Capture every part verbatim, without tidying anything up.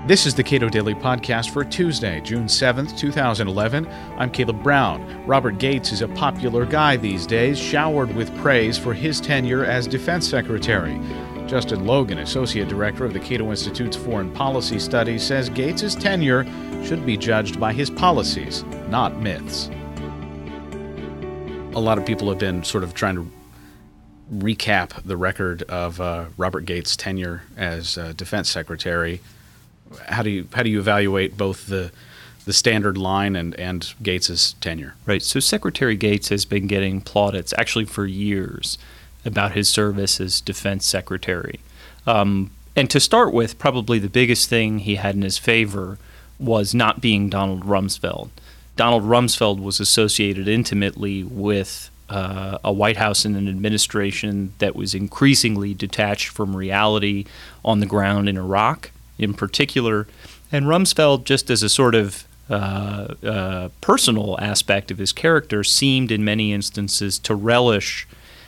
This is the Cato Daily Podcast for Tuesday, June seventh, twenty eleven. I'm Caleb Brown. Robert Gates is a popular guy these days, showered with praise for his tenure as Defense Secretary. Justin Logan, Associate Director of the Cato Institute's Foreign Policy Studies, says Gates' tenure should be judged by his policies, not myths. A lot of people have been sort of trying to recap the record of uh, Robert Gates' tenure as uh, Defense Secretary. How do you how do you evaluate both the the standard line and, and Gates' tenure? Right. So Secretary Gates has been getting plaudits actually for years about his service as Defense Secretary. Um, and to start with, probably the biggest thing he had in his favor was not being Donald Rumsfeld. Donald Rumsfeld was associated intimately with uh, a White House and an administration that was increasingly detached from reality on the ground in Iraq in particular. And Rumsfeld, just as a sort of uh, uh, personal aspect of his character, seemed in many instances to relish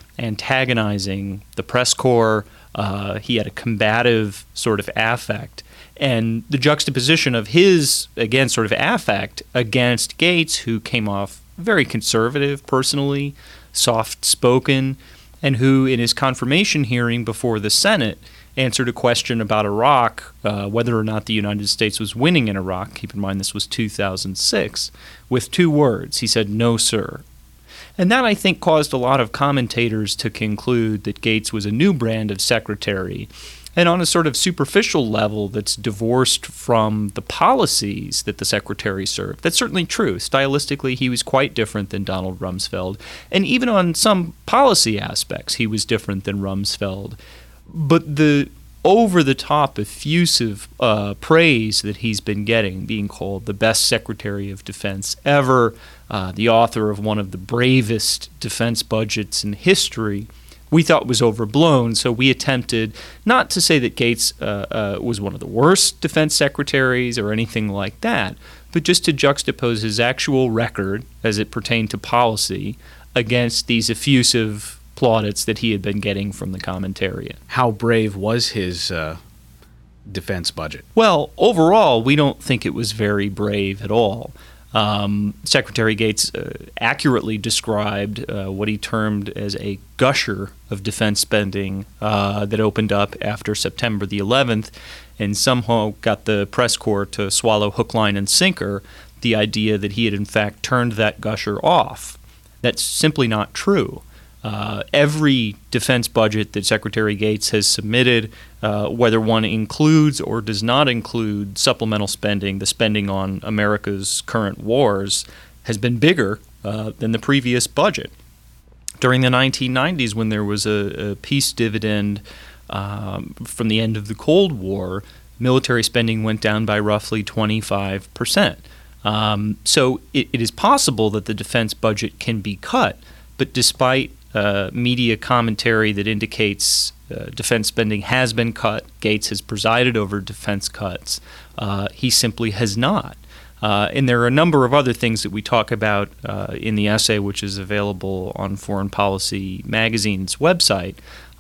antagonizing the press corps. Uh, he had a combative sort of affect. And the juxtaposition of his, again, sort of affect against Gates, who came off very conservative personally, soft-spoken, and who in his confirmation hearing before the Senate answered a question about Iraq, uh, whether or not the United States was winning in Iraq. Keep in mind this was two thousand six, with two words. He said, "No, sir." And that, I think, caused a lot of commentators to conclude that Gates was a new brand of secretary, and on a sort of superficial level that's divorced from the policies that the secretary served. That's certainly true. Stylistically, he was quite different than Donald Rumsfeld, and even on some policy aspects, he was different than Rumsfeld. But the over-the-top effusive uh, praise that he's been getting, being called the best Secretary of Defense ever, uh, the author of one of the bravest defense budgets in history, we thought was overblown. So we attempted not to say that Gates uh, uh, was one of the worst defense secretaries or anything like that, but just to juxtapose his actual record as it pertained to policy against these effusive plaudits that he had been getting from the commentariat. How brave was his uh, defense budget? Well, overall, we don't think it was very brave at all. Um, Secretary Gates uh, accurately described uh, what he termed as a gusher of defense spending uh, that opened up after September the eleventh, and somehow got the press corps to swallow hook, line, and sinker the idea that he had in fact turned that gusher off. That's simply not true. Uh, every defense budget that Secretary Gates has submitted, uh, whether one includes or does not include supplemental spending, the spending on America's current wars, has been bigger uh, than the previous budget. During the nineteen nineties, when there was a, a peace dividend um, from the end of the Cold War, military spending went down by roughly twenty-five percent. Um, so it, it is possible that the defense budget can be cut, but despite Uh, media commentary that indicates uh, defense spending has been cut, Gates has presided over defense cuts, uh, he simply has not. Uh, and there are a number of other things that we talk about uh, in the essay, which is available on Foreign Policy Magazine's website,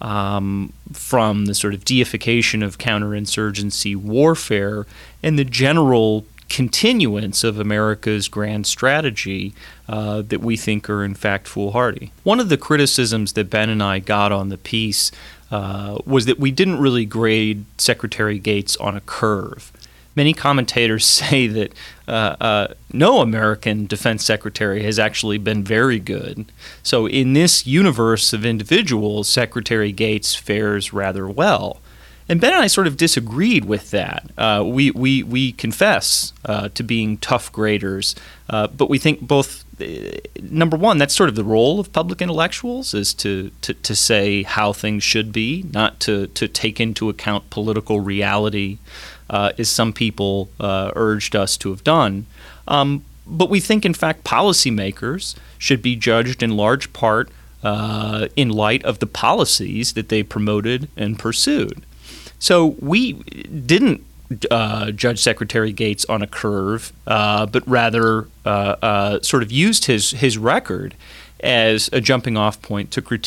um, from the sort of deification of counterinsurgency warfare and the general continuance of America's grand strategy uh, that we think are in fact foolhardy. One of the criticisms that Ben and I got on the piece uh, was that we didn't really grade Secretary Gates on a curve. Many commentators say that uh, uh, no American defense secretary has actually been very good. So in this universe of individuals, Secretary Gates fares rather well. And Ben and I sort of disagreed with that. Uh, we, we, we confess uh, to being tough graders, uh, but we think both, uh, number one, that's sort of the role of public intellectuals, is to, to, to say how things should be, not to, to take into account political reality, uh, as some people uh, urged us to have done. Um, but we think, in fact, policymakers should be judged in large part uh, in light of the policies that they promoted and pursued. So we didn't uh, judge Secretary Gates on a curve, uh, but rather uh, uh, sort of used his, his record as a jumping-off point to critique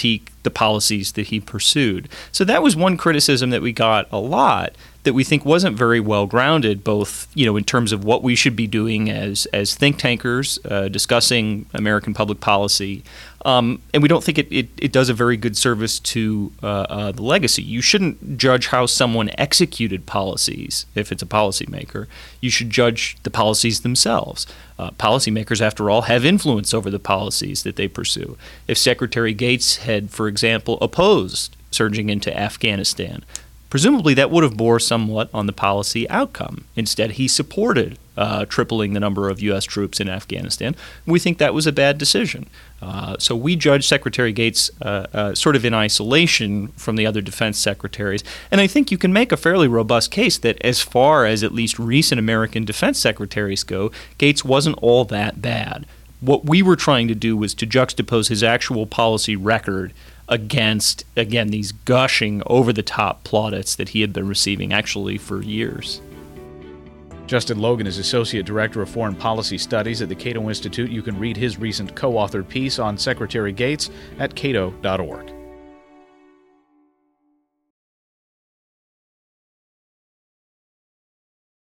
the policies that he pursued. So that was one criticism that we got a lot that we think wasn't very well grounded, both, you know, in terms of what we should be doing as as think tankers uh, discussing American public policy, um, and we don't think it, it, it does a very good service to uh, uh, the legacy. You shouldn't judge how someone executed policies if it's a policymaker. You should judge the policies themselves. Uh, policymakers, after all, have influence over the policies that they pursue. If Secretary Gates had, for example, opposed surging into Afghanistan, presumably that would have bore somewhat on the policy outcome. Instead, he supported uh, tripling the number of U S troops in Afghanistan. We think that was a bad decision. Uh, so we judge Secretary Gates uh, uh, sort of in isolation from the other defense secretaries. And I think you can make a fairly robust case that as far as at least recent American defense secretaries go, Gates wasn't all that bad. What we were trying to do was to juxtapose his actual policy record against, again, these gushing, over-the-top plaudits that he had been receiving actually for years. Justin Logan is Associate Director of Foreign Policy Studies at the Cato Institute. You can read his recent co-authored piece on Secretary Gates at cato dot org.